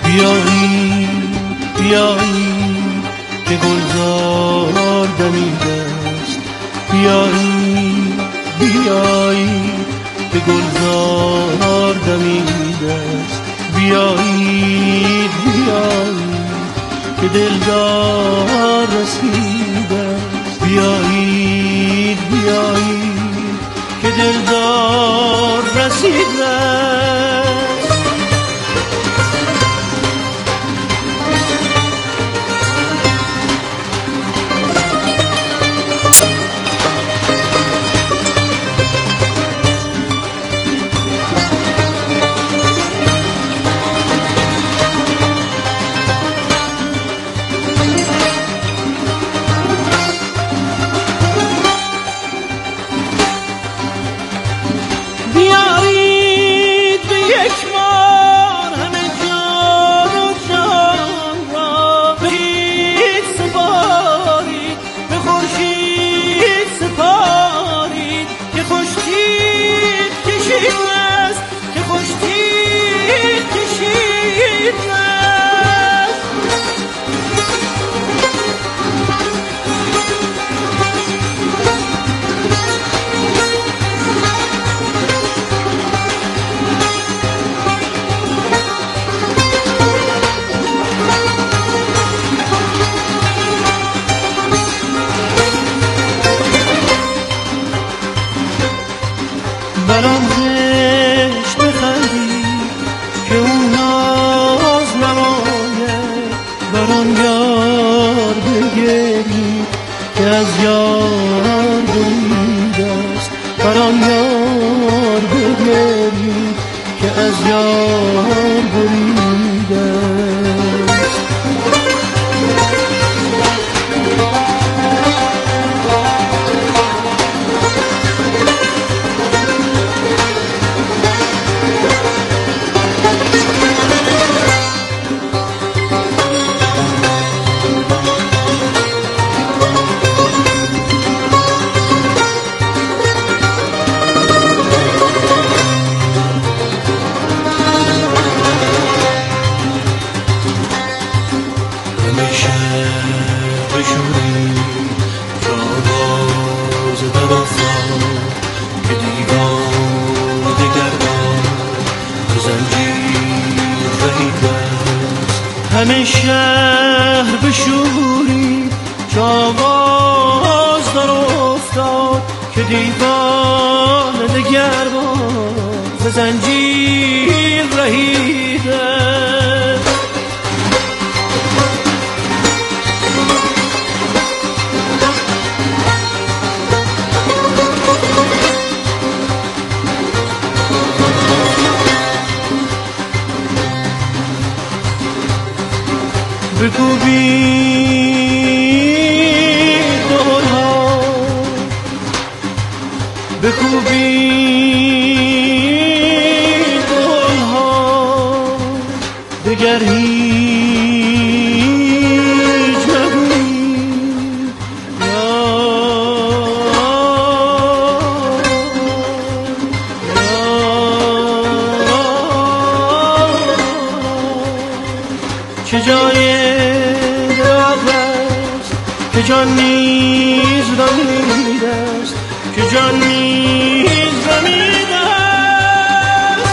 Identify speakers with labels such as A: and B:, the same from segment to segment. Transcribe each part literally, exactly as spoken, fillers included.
A: بیایی بیایی که گلزار دمیده است، بیایی بیایی که گلزار دمیده است، بیایی بیایی که دلدار رسیده است، بیایی بیایی که دلدار رسیده است. برام زشت بخندی که اون ناز نماید، برام یار بگری که از یار بریده است، برام یار بگری که از یار بریده است. همه شهر به شوری چاواز در افتاد که دیوان دگربان ز زنجیر رهیده. بکوبید دورها، بکوبید دورها، دگر هیچ نگویید یا چه جای که جان نیز رمیده است، که جان نیز رمیده است.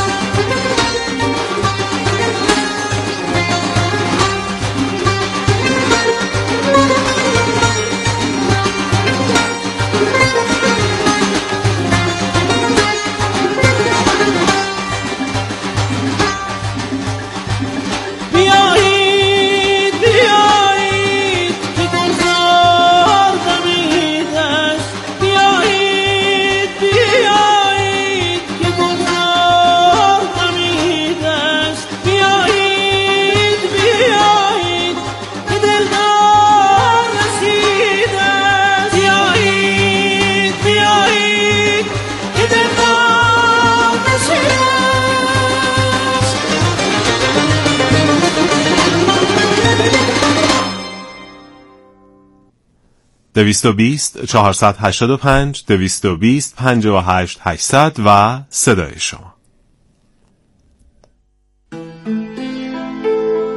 A: بیایید بیایید که گلزار دمیده است، بیایید بیایید که گلزار دمیده است، بیایید بیایید که دلدار رسیده است، بیایید بیایید که دلدار رسیده است.
B: دویست و بیست چهارصد و هشتاد و پنج دویست و بیست پنجاه و هشت هشتصد و صدای شما.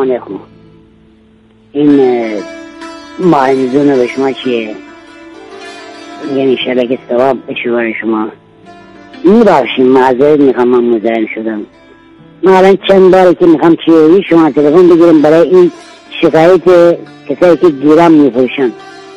C: سلام علیکم. این ماهنیزون به شما چیه؟ یعنی شبکه ثواب به شما شما میبخشیم، معذرت میخوام، من مزاحم شدم. من الان چند باره که میخوام چیه شما تلفن بگیرم برای این شکایت کسایی که گیرم میفروشن.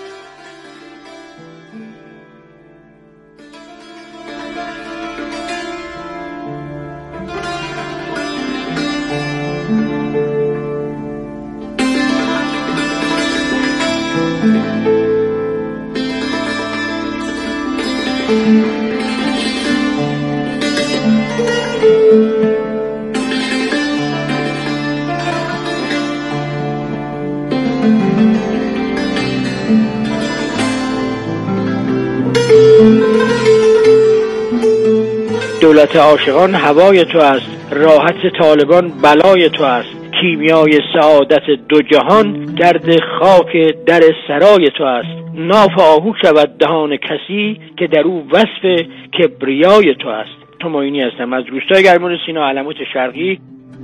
D: دولت عاشقان هوای تو است، راحت طالبان بلای تو است، کیمیای سعادت دو جهان گرد خاک در سرای تو است. ناف آهو شود دهان کسی که در او وصف کبریای تو است. تو معینی هستم از روستای گرمون سینا، علموت شرقی.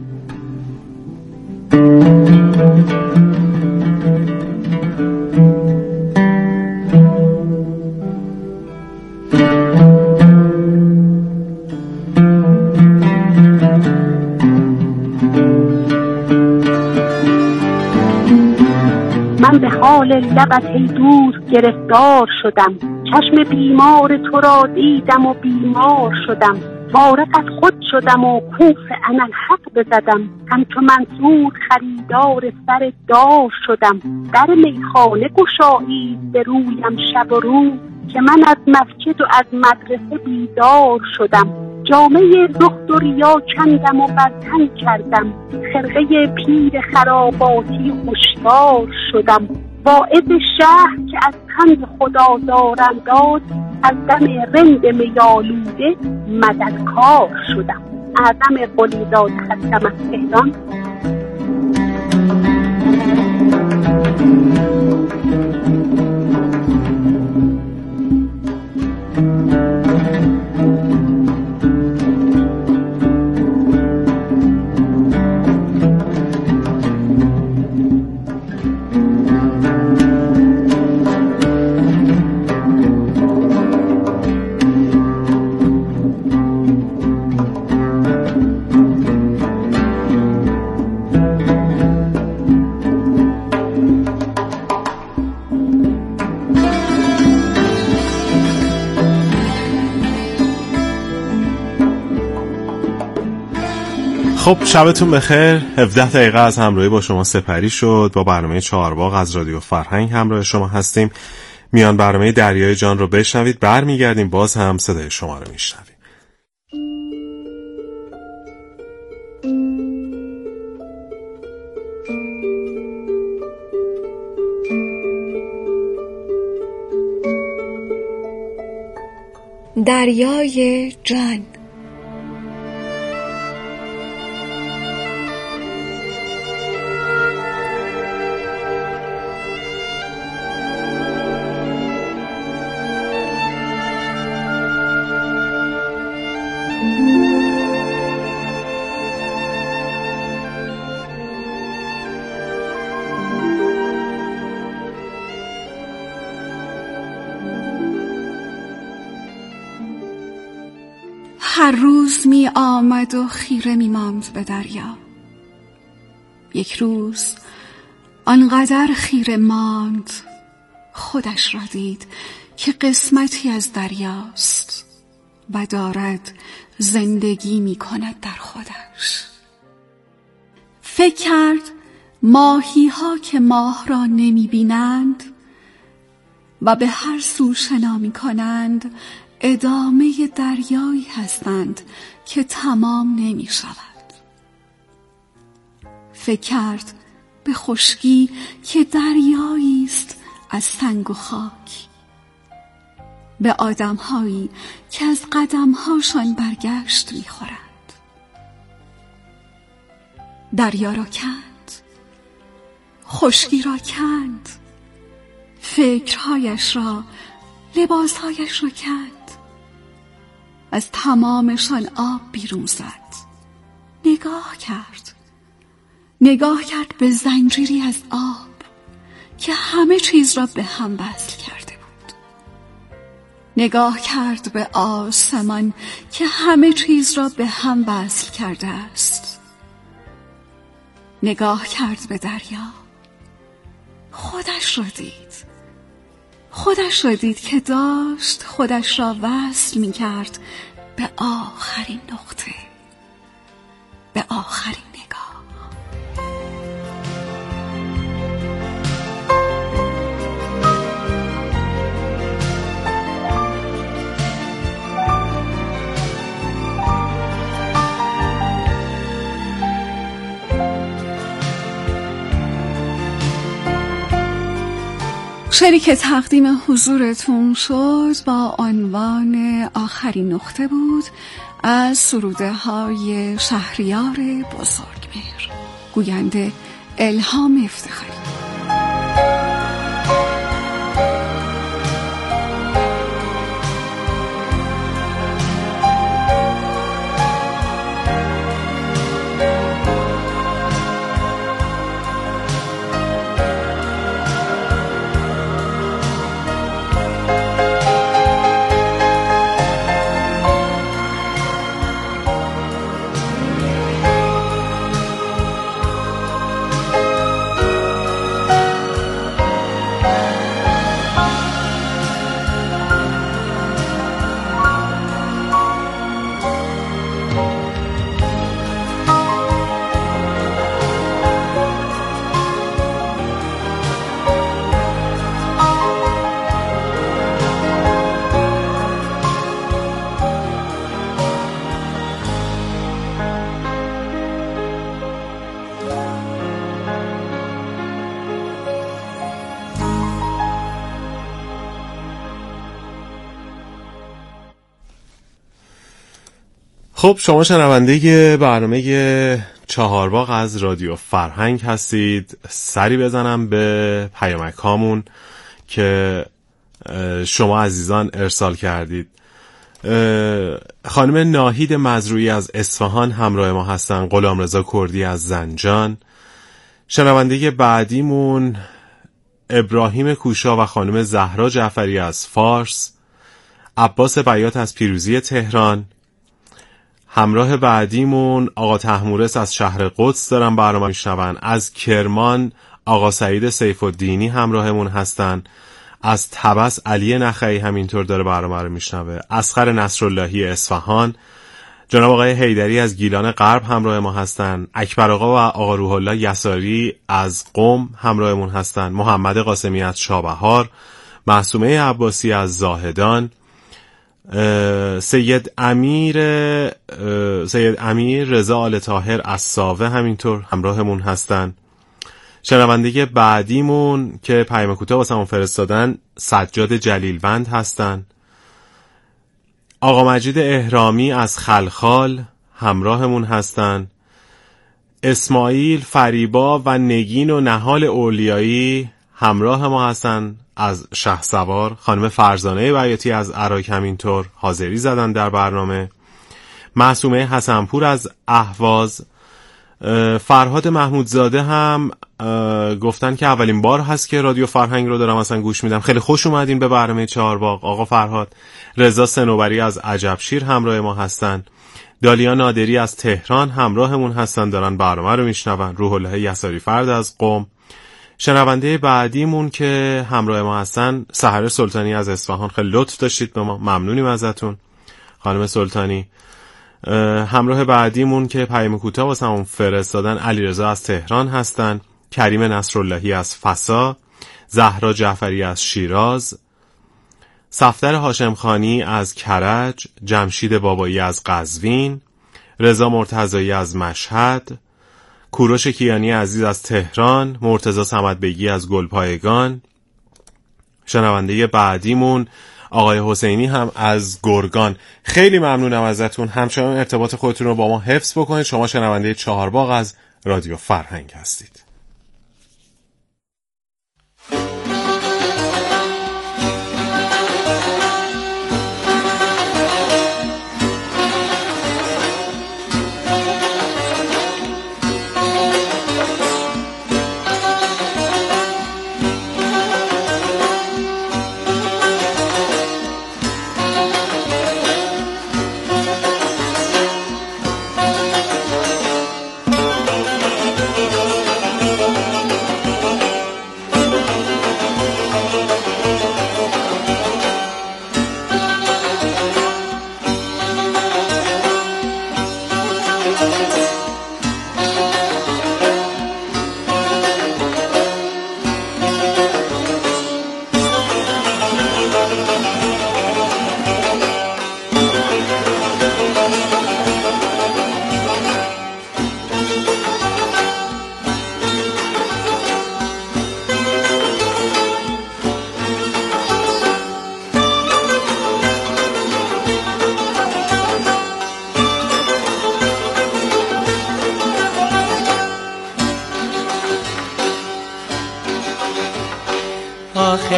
E: من به حال لبت ای دوست گرفتار شدم، چشم بیمار تو را دیدم و بیمار شدم، فارغ از خود شدم و کوف اناالحق بزدم، همچو منصور خریدار سر دار شدم. در میخانه گشایید به رویم شب و روز، که من از مسجد و از مدرسه بیدار شدم. جامعه زهد و ریا کندم و بر تن کردم، خرقه پیر خراباتی هشدار شدم. واعظ شهر که از پند خدا دارانداد، از دم رند میالوده مددکار شدم. اعظم قلیزاد خستم از تهران.
B: خب شبتون بخیر. هفده دقیقه از همراهی با شما سپری شد. با برنامه چهارباغ از رادیو فرهنگ همراه شما هستیم. میان برنامه دریای جان رو بشنوید. برمیگردیم باز هم صدای شما رو میشنویم.
F: دریای جان. هر روز می آمد و خیره می ماند به دریا. یک روز آنقدر خیره ماند خودش را دید که قسمتی از دریاست و دارد زندگی می کند در خودش. فکر کرد ماهی ها که ماه را نمی بینند و به هر سو شنا می کنند ادامه دریایی هستند که تمام نمی شود. فکر کرد به خشکی که دریایی است از سنگ و خاک، به آدمهایی که از قدمهاشان برگشت می خورند. دریا را کند، خشکی را کند، فکرهایش را، لباسهایش را کند، از تمامشان آب بیرون زد. نگاه کرد، نگاه کرد به زنجیری از آب که همه چیز را به هم وصل کرده بود. نگاه کرد به آسمان که همه چیز را به هم وصل کرده است. نگاه کرد به دریا، خودش را دید. خودش را دید که داشت خودش را وصل می کرد به آخرین نقطه، به آخرین نگاه. شعری که تقدیم حضورتون شد با عنوان آخرین نقطه بود از سروده های شهریار بزرگمهر، گوینده الهام افتخاری.
B: خب شما شنونده برنامه چهارباغ از رادیو فرهنگ هستید. سری بزنم به پیامک هامون که شما عزیزان ارسال کردید. خانم ناهید مزروعی از اصفهان همراه ما هستن، غلامرضا کردی از زنجان. شنونده بعدیمون ابراهیم کوشا و خانم زهرا جعفری از فارس، عباس بیات از پیروزی تهران. همراه بعدیمون آقا طهمورث از شهر قدس دارن برنامه میشنون. از کرمان آقا سعید سیف الدینی همراهمون هستن. از طبس علی نخعی همینطور داره برنامه رو میشنوه. اصغر نصراللهی اصفهان، جناب آقای حیدری از گیلان غرب همراه ما هستن. اکبر آقا و آقا روح الله یساری از قم همراهمون هستن. محمد قاسمی از شابهار، معصومه عباسی از زاهدان، سید امیر سید امیر رضا آل طاهر از ساوه همینطور همراهمون هستن. شنونده بعدیمون که پیام کوتاه واسمون فرستادن سجاد جلیلوند هستن. آقا مجید احرامی از خلخال همراهمون هستن. اسماعیل فریبا و نگین و نهال اولیایی همراه ما هستن از شهسوار. خانم فرزانه بیاتی از عراق همینطور حاضری زدن در برنامه. معصومه حسنپور از اهواز. فرهاد محمودزاده هم گفتن که اولین بار هست که رادیو فرهنگ رو دارم اصلا گوش میدم، خیلی خوش اومدین به برنامه چهارباغ آقا فرهاد. رضا صنوبری از عجبشیر همراه ما هستن. دالیا نادری از تهران همراهمون هستن، دارن برنامه رو میشنون. روح الله یساری فرد از قم. شنونده بعدیمون که همراه ما هستن سحر سلطانی از اصفهان، خیلی لطف داشتید به ما، ممنونیم ازتون خانم سلطانی. همراه بعدیمون که پیام کوتاه واسمون فرستادن علیرضا از تهران هستن. کریم نصراللهی از فسا، زهرا جعفری از شیراز، صفدر هاشم خانی از کرج، جمشید بابایی از قزوین، رضا مرتضایی از مشهد، کوروش کیانی عزیز از تهران، مرتضی صمدبگی از گلپایگان. شنونده بعدیمون آقای حسینی هم از گرگان. خیلی ممنونم ازتون، همچنان ارتباط خودتون رو با ما حفظ بکنید. شما شنونده چهارباغ از رادیو فرهنگ هستید.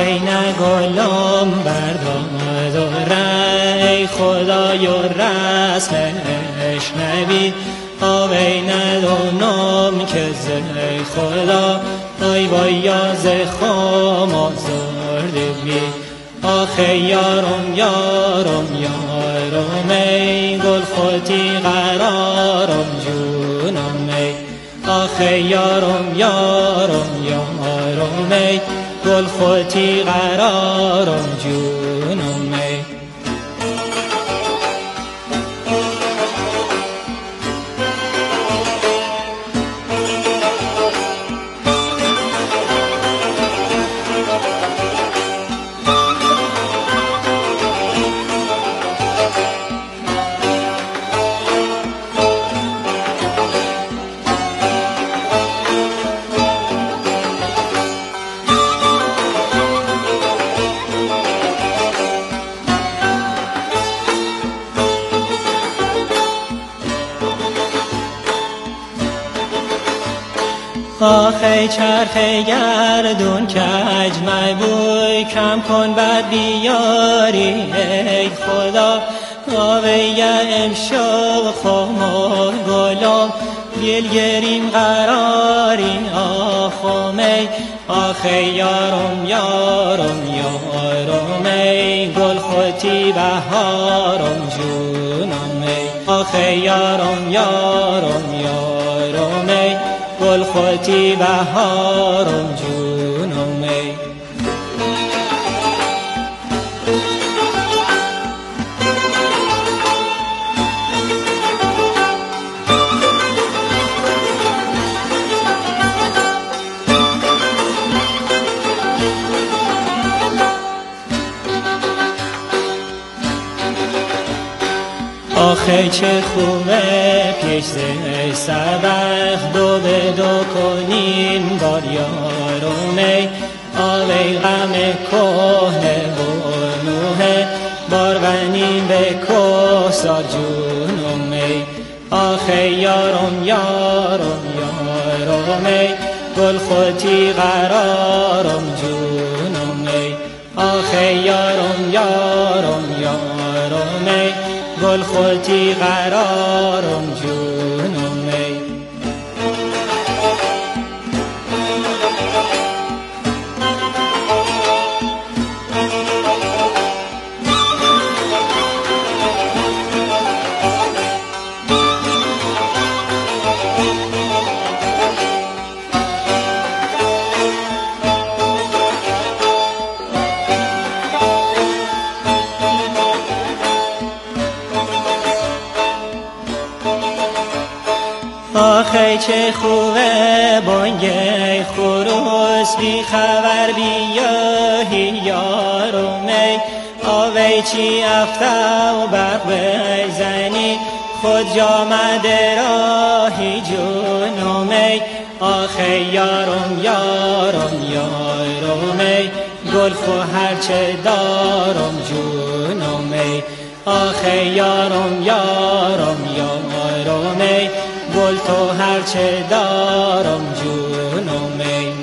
A: آوین گلم بردار ای خدای و رسمش نبی آوین دونم که زی خدا ای وای یاز خام آزارده بی آخه یارم یارم یارم ای گل خودی قرارم جونم ای آخه یارم یارم یارم ای گل خودی قرارم جونم ای آخه چرخ گردون کج مبوی کم کن بد بیاری ای خدا آوی امشب خمار گلم بیلگریم قراری آخم ای آخه یارم یارم یارم ای گل خودی بهارم جونم ای آخه یارم یارم یارم ای گل خودی بهارم جونم ای آخه چه خوبه پیش زی سبخ دو به دو کنیم بار یارم ای آوی غم کهنه و نوحه بار غنیم به کهسار جونم ای آخه یارم یارم یارم ای گل خودی قرارم جونم ای آخه یارم یارم یارم ای گل خودی قرارم جونم ای آخه چه خوبه بانگه خروس بی خبر بیاهی یارم ای آوی چی افته و برق بزنی خود جامده راهی جونم ای آخه یارم یارم یارم ای گل خو هرچه دارم جونم ای آخه یارم یارم یارم ای گل تو هرچه دارم جونم ای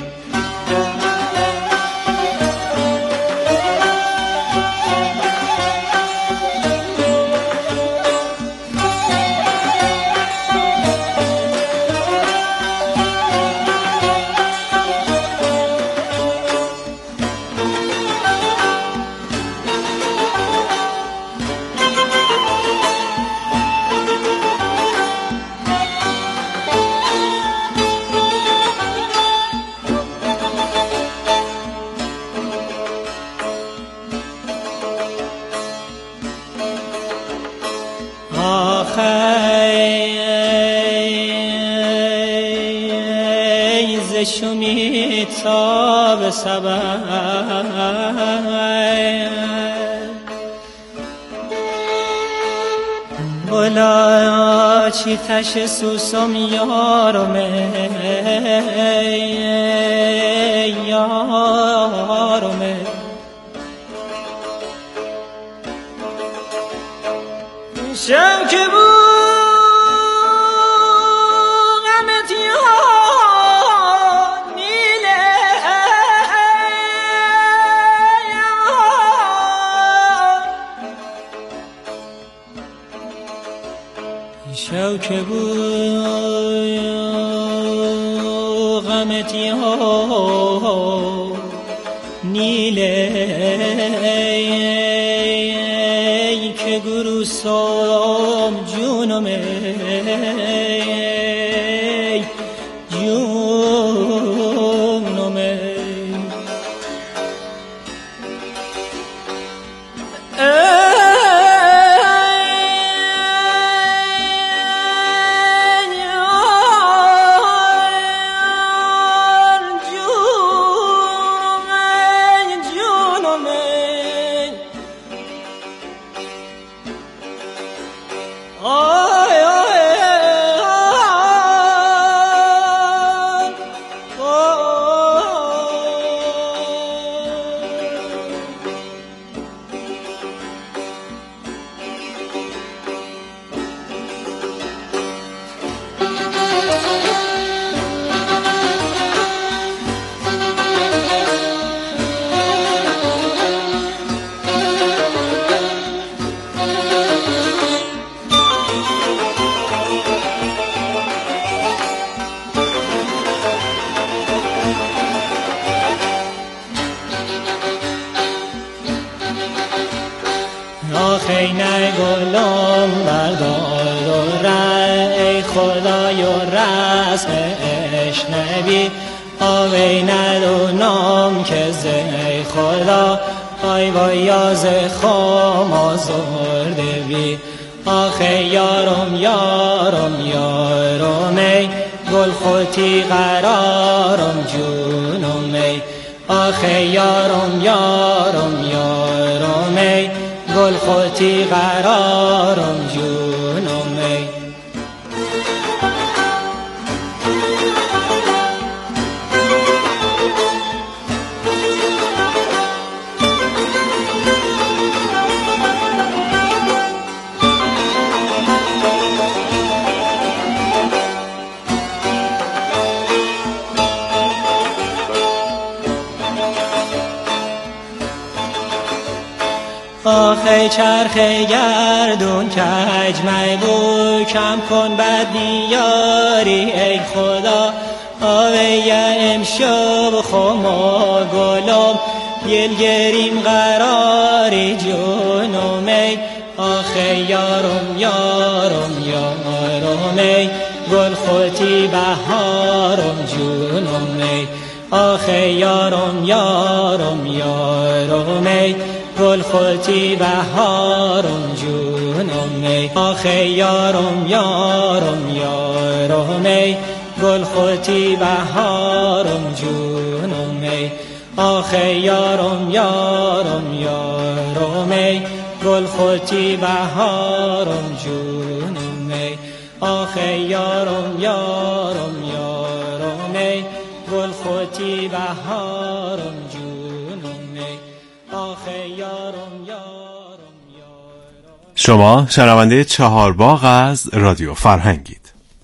A: شمی تاب سبر بلا چی تش سوسم یارم یارم شم که بود شوک بود غمتی ها نیله که گروسام جونم جونم آخی نه گلم بردار و ای خدای و رسم اشنبی آوی ندونم که زی خدا آی وای یاز خام آزرده بی آخی یارم یارم یارم ای گل خودی قرارم جونم ای آخی یارم یارم یارم ای گل خودی قرارم جونم ای آخی چرخ گردون کج میبو کم کن بد بیاری ای خدا آوی امشب خما گلم یلگریم قراری جونم ای آخی یارم یارم یارم ای گل خودی بهارم جونم ای آخی یارم یارم یارم ای گل خودی بهارم جونم ای آخی یارم یارم یارم ای گل خودی بهارم جونم ای آخی یارم یارم یارم ای گل خودی بهارم جونم ای آخی یارم یارم یارم ای گل خودی بهارم جونم ای آخی یارم یارم یارم.
B: شما شنونده چهارباغ از رادیو فرهنگید.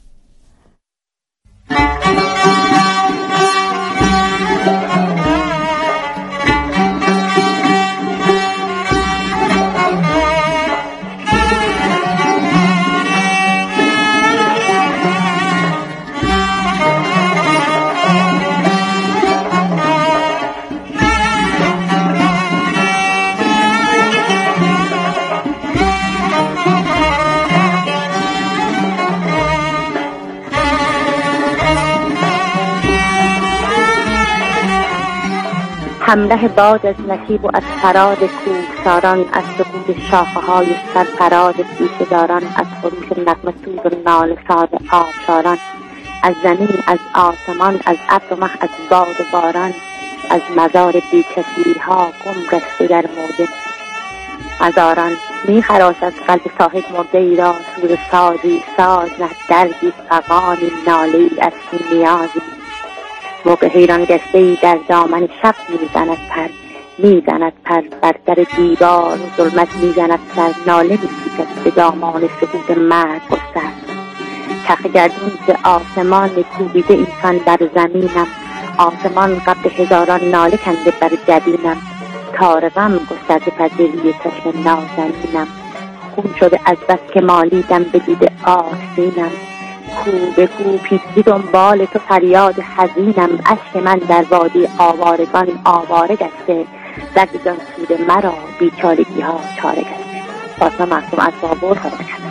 E: همراه باد از نشیب و از فراد کوهساران، از سکوت شاخه های سرفراز بیشه‌داران، از خروش نغمه سوز و ناله ساز آبشاران، از زمین، از آسمان، از ابر و مه، از باد و باران، از مزار بیکسی ها گم گشته در موج مزاران. می خراش از قلب صاحب مرده ای را سوز سازی ساز، نه دردی فغانی ناله ای از نیازی. موقع حیران گشته ای در دامن شب میزند پر، میزند پر بر در دیوار و ظلمت میزند سر، ناله میکشد به دامان سکوت مرگ گستر. چرخ گردون ز آسمان کوبیده اینسان بر زمینم، آسمان قبل هزاران ناله کنده بر جبینم. تار غم گسترده پذیری چشم نازنینم، خون شده از بس که مالیدم به دید آستینم. کو به کو پیچی دنبال تو فریاد حزینم. اشک من در وادی آوارگان آواره گشته، درد جان سود مرا بیچارگی ها چاره گشته. فاطمه معصوم از بابور خدا بکنه.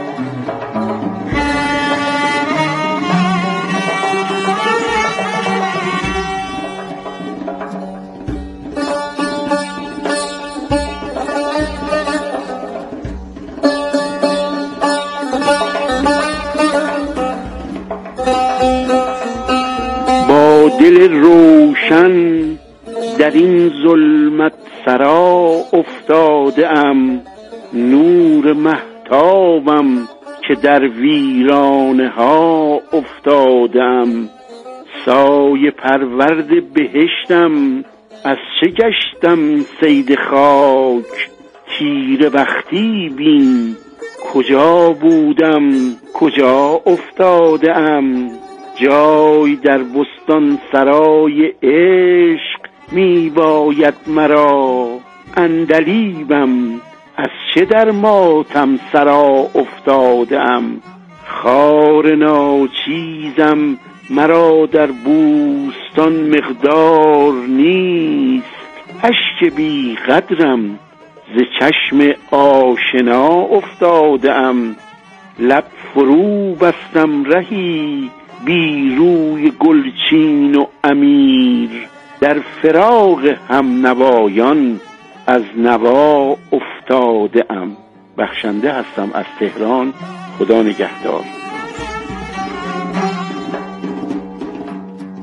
G: دل روشن در این ظلمت سرا افتاده ام، نور مهتابم که در ویرانه ها افتاده ام. سایه پرورد بهشتم از چه گشتم صید خاک، تیره بختی بین کجا بودم کجا افتاده ام. جای در بستان سرای عشق می باید مرا، عندلیبم از چه در ماتم سرا افتاده ام. خار ناچیزم مرا در بوستان مقدار نیست، اشک بی قدرم ز چشم آشنا افتاده ام. لب فرو بستم رهی بی روی گلچین و امیر، در فراق هم نوایان از نوا افتاده ام. بخشنده هستم از تهران. خدا نگهدار.